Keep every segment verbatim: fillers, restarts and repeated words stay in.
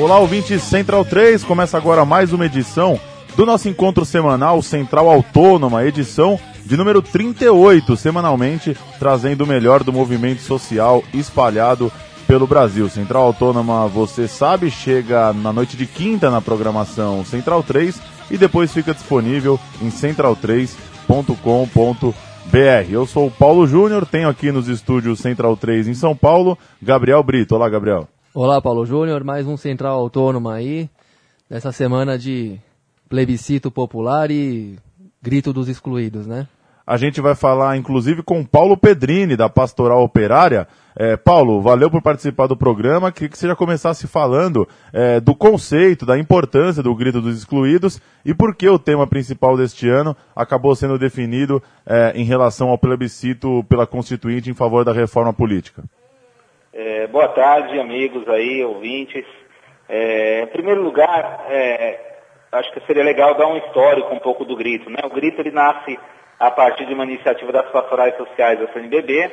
Olá, ouvintes Central três, começa agora mais uma edição do nosso encontro semanal Central Autônoma, edição de número trinta e oito, semanalmente trazendo o melhor do movimento social espalhado pelo Brasil. Central Autônoma, você sabe, chega na noite de quinta na programação Central três e depois fica disponível em central três ponto com ponto b r. Eu sou o Paulo Júnior, tenho aqui nos estúdios Central três em São Paulo, Gabriel Brito. Olá, Gabriel. Olá, Paulo Júnior, mais um Central Autônoma aí, nessa semana de plebiscito popular e grito dos excluídos, né? A gente vai falar, inclusive, com Paulo Pedrini, da Pastoral Operária. É, Paulo, valeu por participar do programa. Queria que você já começasse falando é, do conceito, da importância do grito dos excluídos e por que o tema principal deste ano acabou sendo definido é, em relação ao plebiscito pela Constituinte em favor da reforma política. É, boa tarde, amigos aí, ouvintes. É, em primeiro lugar, é, acho que seria legal dar um histórico um pouco do grito, né? O grito ele nasce a partir de uma iniciativa das pastorais sociais da C N B B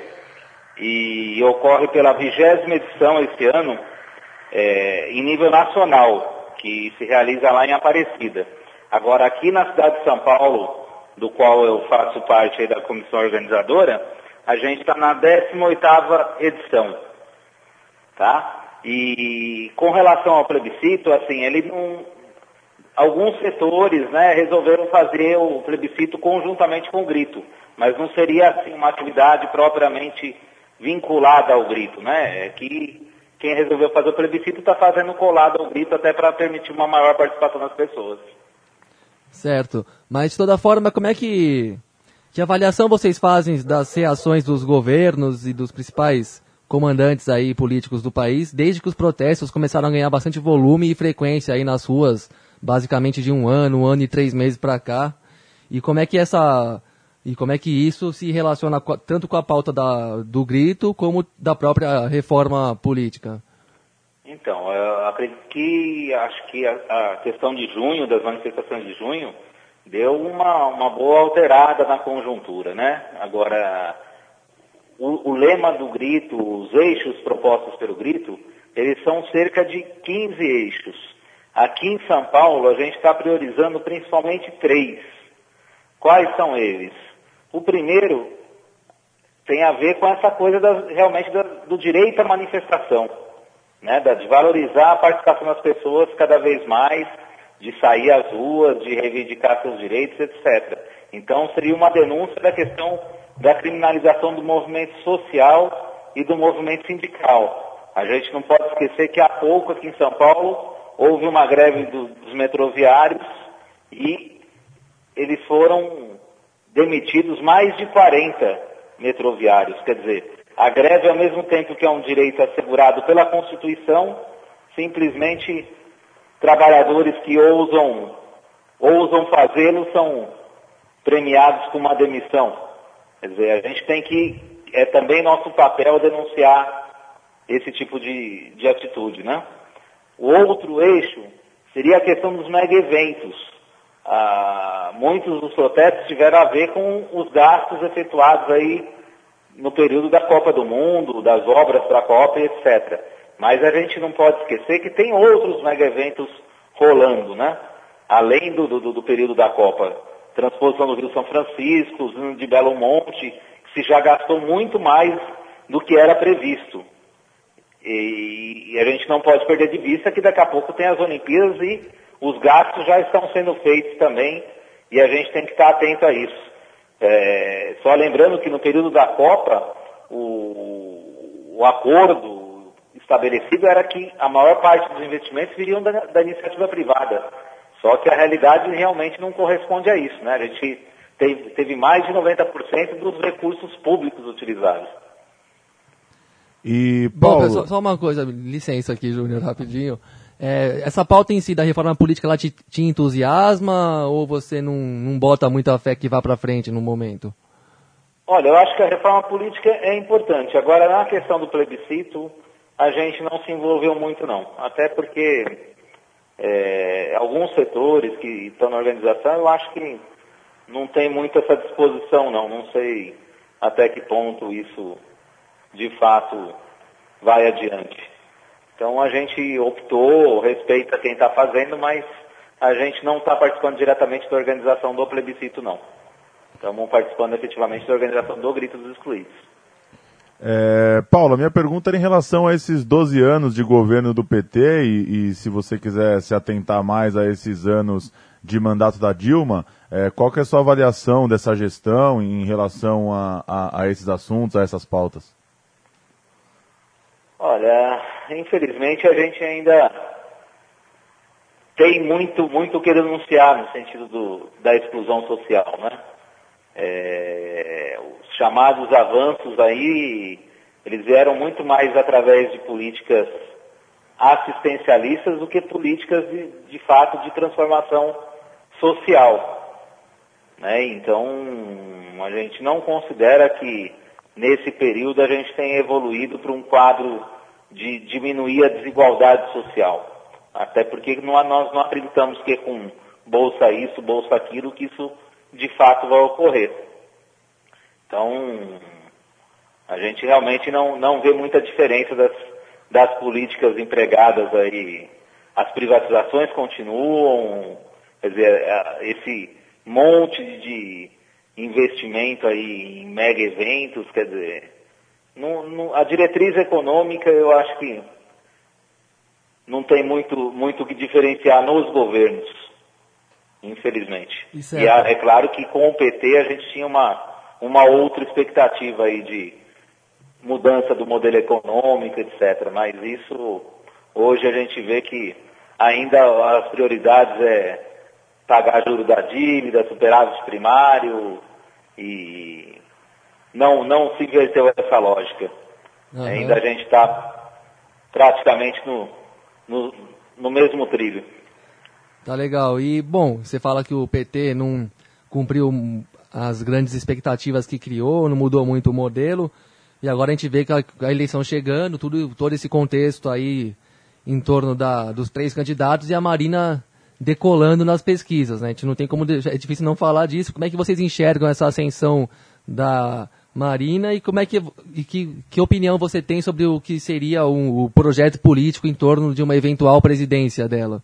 e ocorre pela vigésima edição este ano é, em nível nacional, que se realiza lá em Aparecida. Agora, aqui na cidade de São Paulo, do qual eu faço parte aí da comissão organizadora, a gente está na décima oitava edição. Tá? E com relação ao plebiscito, assim, ele não, alguns setores, né, resolveram fazer o plebiscito conjuntamente com o grito, mas não seria assim uma atividade propriamente vinculada ao grito, né? É que quem resolveu fazer o plebiscito está fazendo colado ao grito até para permitir uma maior participação das pessoas. Certo, mas de toda forma, como é que que avaliação vocês fazem das reações dos governos e dos principais comandantes aí políticos do país, desde que os protestos começaram a ganhar bastante volume e frequência aí nas ruas, basicamente de um ano, um ano e três meses para cá, e como é que essa e como é que isso se relaciona co- tanto com a pauta da, do grito como da própria reforma política? Então, eu acredito que acho que a, a questão de junho, das manifestações de junho, deu uma, uma boa alterada na conjuntura, né? Agora, O, o lema do grito, os eixos propostos pelo grito, eles são cerca de quinze eixos. Aqui em São Paulo, a gente está priorizando principalmente três. Quais são eles? O primeiro tem a ver com essa coisa das, realmente da, do direito à manifestação, né? Da, de valorizar a participação das pessoas cada vez mais, de sair às ruas, de reivindicar seus direitos, etcétera. Então, seria uma denúncia da questão da criminalização do movimento social e do movimento sindical. A gente não pode esquecer que há pouco aqui em São Paulo houve uma greve do, dos metroviários e eles foram demitidos mais de quarenta metroviários. Quer dizer, a greve, ao mesmo tempo que é um direito assegurado pela Constituição, simplesmente trabalhadores que ousam, ousam fazê-lo são premiados com uma demissão. Quer dizer, a gente tem que, é também nosso papel denunciar esse tipo de, de atitude, né? O outro eixo seria a questão dos mega-eventos. Ah, muitos dos protestos tiveram a ver com os gastos efetuados aí no período da Copa do Mundo, das obras para a Copa e etcétera. Mas a gente não pode esquecer que tem outros mega-eventos rolando, né? Além do, do, do período da Copa. Transposição do Rio São Francisco, de Belo Monte, que se já gastou muito mais do que era previsto. E, e a gente não pode perder de vista que daqui a pouco tem as Olimpíadas e os gastos já estão sendo feitos também, e a gente tem que estar atento a isso. É, só lembrando que no período da Copa, o, o acordo estabelecido era que a maior parte dos investimentos viriam da, da iniciativa privada. Só que a realidade realmente não corresponde a isso, né? A gente teve, teve mais de noventa por cento dos recursos públicos utilizados. E, Paulo... Bom, só, só uma coisa, licença aqui, Júnior, rapidinho. É, essa pauta em si da reforma política, ela te, te entusiasma ou você não, não bota muita fé que vá para frente no momento? Olha, eu acho que a reforma política é importante. Agora, na questão do plebiscito, a gente não se envolveu muito, não. Até porque... É, alguns setores que estão na organização, eu acho que não tem muito essa disposição, não. Não sei até que ponto isso, de fato, vai adiante. Então a gente optou, respeita quem está fazendo, mas a gente não está participando diretamente da organização do plebiscito, não. Estamos participando efetivamente da organização do Grito dos Excluídos. É, Paulo, a minha pergunta era em relação a esses doze anos de governo do P T e, e se você quiser se atentar mais a esses anos de mandato da Dilma, é, qual que é a sua avaliação dessa gestão em relação a, a, a esses assuntos, a essas pautas? Olha, infelizmente a gente ainda tem muito, muito o que denunciar no sentido do, da exclusão social, né? É, os chamados avanços aí, eles vieram muito mais através de políticas assistencialistas do que políticas de, de fato de transformação social, né? Então, a gente não considera que nesse período a gente tenha evoluído para um quadro de diminuir a desigualdade social. Até porque nós não acreditamos que com bolsa isso, bolsa aquilo, que isso de fato vai ocorrer. Então, a gente realmente não, não vê muita diferença das, das políticas empregadas aí. As privatizações continuam, quer dizer, esse monte de investimento aí em mega eventos, quer dizer, no, no, a diretriz econômica eu acho que não tem muito muito que diferenciar nos governos, infelizmente. E é, é claro que com o P T a gente tinha uma, uma outra expectativa aí de mudança do modelo econômico, etcétera. Mas isso, hoje a gente vê que ainda as prioridades é pagar juros da dívida, superávit primário, e não, não se inverteu essa lógica. Uhum. Ainda a gente está praticamente no, no, no mesmo trilho. Tá legal. E, bom, você fala que o P T não cumpriu as grandes expectativas que criou, não mudou muito o modelo, e agora a gente vê que a, a eleição chegando, tudo, todo esse contexto aí em torno da, dos três candidatos e a Marina decolando nas pesquisas, né? A gente não tem como, é difícil não falar disso. Como é que vocês enxergam essa ascensão da Marina e como é que, e que, que opinião você tem sobre o que seria um, o projeto político em torno de uma eventual presidência dela?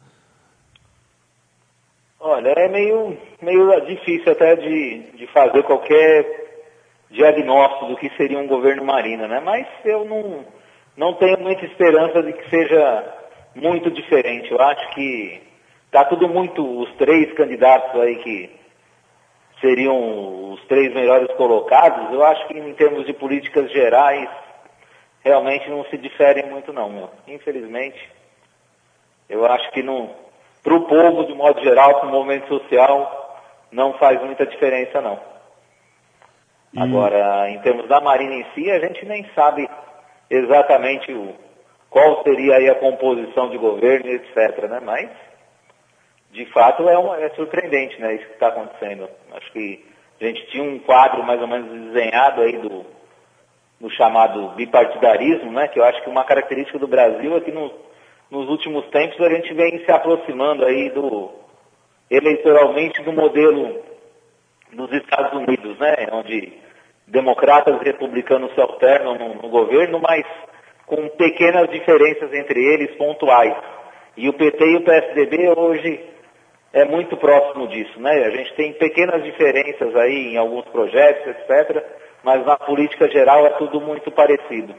Olha, é meio, meio difícil até de, de fazer qualquer diagnóstico do que seria um governo Marina, né? Mas eu não, não tenho muita esperança de que seja muito diferente. Eu acho que está tudo muito, os três candidatos aí que seriam os três melhores colocados, eu acho que em termos de políticas gerais, realmente não se diferem muito não, meu. Infelizmente, eu acho que para o povo, de modo geral, para o movimento social, não faz muita diferença não. E... Agora, em termos da Marina em si, a gente nem sabe exatamente o, qual seria aí a composição de governo, etcétera, né? Mas, de fato, é, uma, é surpreendente, né, isso que está acontecendo. Acho que a gente tinha um quadro mais ou menos desenhado aí do, do chamado bipartidarismo, né, que eu acho que uma característica do Brasil é que no, nos últimos tempos a gente vem se aproximando aí do, eleitoralmente do modelo dos Estados Unidos, né, onde democratas e republicanos se alternam no, no governo, mas com pequenas diferenças entre eles, pontuais. E o P T e o P S D B hoje é muito próximo disso, né? A gente tem pequenas diferenças aí em alguns projetos, etcétera, mas na política geral é tudo muito parecido.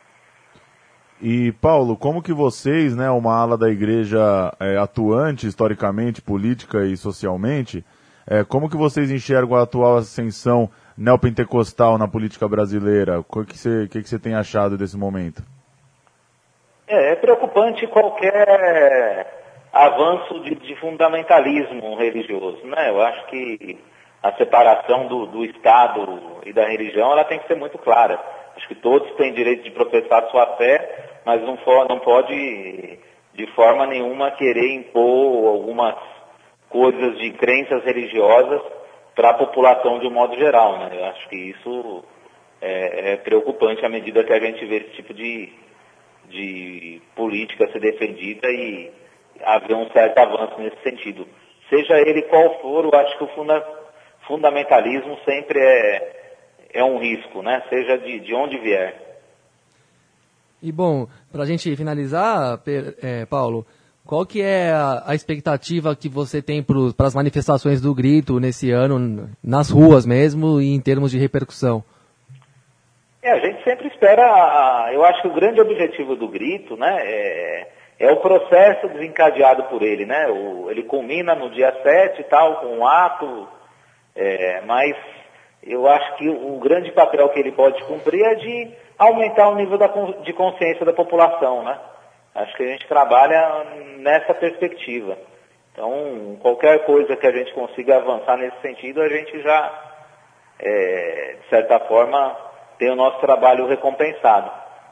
E, Paulo, como que vocês, né, uma ala da igreja é, atuante historicamente, política e socialmente, é, como que vocês enxergam a atual ascensão neopentecostal na política brasileira? O que você que que você tem achado desse momento? É, é preocupante qualquer avanço de, de fundamentalismo religioso, né? Eu acho que a separação do, do Estado e da religião, ela tem que ser muito clara. Acho que todos têm direito de professar sua fé, mas não, for, não pode, de forma nenhuma, querer impor algumas coisas de crenças religiosas para a população de um modo geral, né? Eu acho que isso é, é preocupante à medida que a gente vê esse tipo de, de política ser defendida e haver um certo avanço nesse sentido. Seja ele qual for, eu acho que o funda, fundamentalismo sempre é, é um risco, né? Seja de, de onde vier. E bom, para a gente finalizar, é, Paulo, qual que é a, a expectativa que você tem para as manifestações do Grito nesse ano, nas ruas mesmo, e em termos de repercussão? É, a gente sempre espera, eu acho que o grande objetivo do Grito, né, é, é o processo desencadeado por ele, né, o, ele culmina no dia sete e tal, com um ato, é, mas eu acho que o, o grande papel que ele pode cumprir é de aumentar o nível da, de consciência da população, né. Acho que a gente trabalha nessa perspectiva. Então, qualquer coisa que a gente consiga avançar nesse sentido, a gente já, é, de certa forma, tem o nosso trabalho recompensado.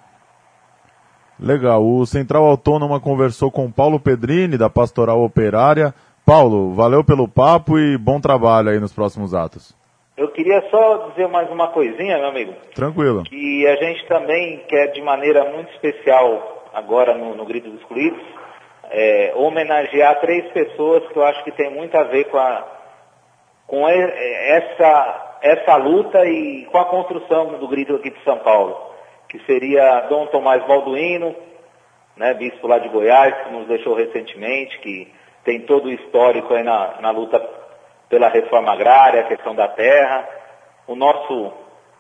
Legal. O Central Autônoma conversou com Paulo Pedrini, da Pastoral Operária. Paulo, valeu pelo papo e bom trabalho aí nos próximos atos. Eu queria só dizer mais uma coisinha, meu amigo. Tranquilo. Que a gente também quer, de maneira muito especial, agora no, no Grito dos Excluídos, é, homenagear três pessoas que eu acho que tem muito a ver com, a, com essa, essa luta e com a construção do Grito aqui de São Paulo, que seria Dom Tomás Balduino, né, bispo lá de Goiás, que nos deixou recentemente, que tem todo o histórico aí na, na luta pela reforma agrária, a questão da terra, o nosso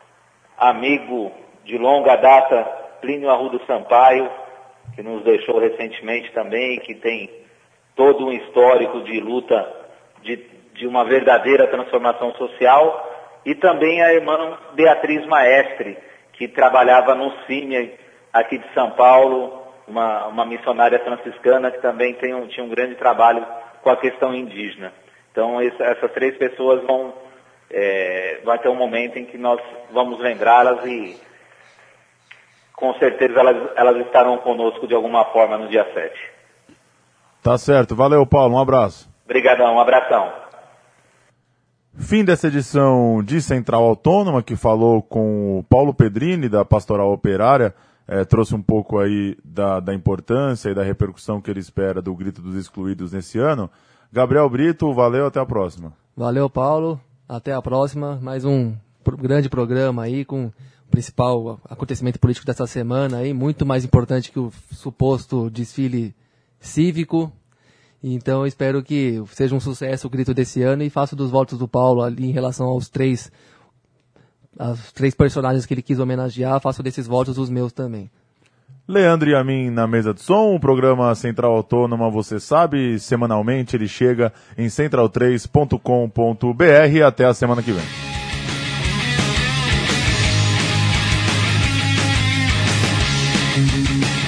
amigo de longa data, Plínio Arruda Sampaio, que nos deixou recentemente também, que tem todo um histórico de luta de, de uma verdadeira transformação social, e também a irmã Beatriz Maestre, que trabalhava no C I M E aqui de São Paulo, uma, uma missionária franciscana que também tem um, tinha um grande trabalho com a questão indígena. Então esse, essas três pessoas vão, é, vai ter um momento em que nós vamos lembrá-las e com certeza elas, elas estarão conosco de alguma forma no dia sete. Tá certo. Valeu, Paulo. Um abraço. Obrigadão. Um abração. Fim dessa edição de Central Autônoma, que falou com o Paulo Pedrini, da Pastoral Operária, é, trouxe um pouco aí da, da importância e da repercussão que ele espera do Grito dos Excluídos nesse ano. Gabriel Brito, valeu, até a próxima. Valeu, Paulo, até a próxima. Mais um pro, grande programa aí com o principal acontecimento político dessa semana, aí, muito mais importante que o suposto desfile cívico. Então eu espero que seja um sucesso o Grito desse ano e faço dos votos do Paulo ali em relação aos três, aos três personagens que ele quis homenagear, faço desses votos os meus também. Leandro e a mim na mesa de som, o programa Central Autônoma, você sabe, semanalmente ele chega em central três ponto com ponto b r. Até a semana que vem. Thank you.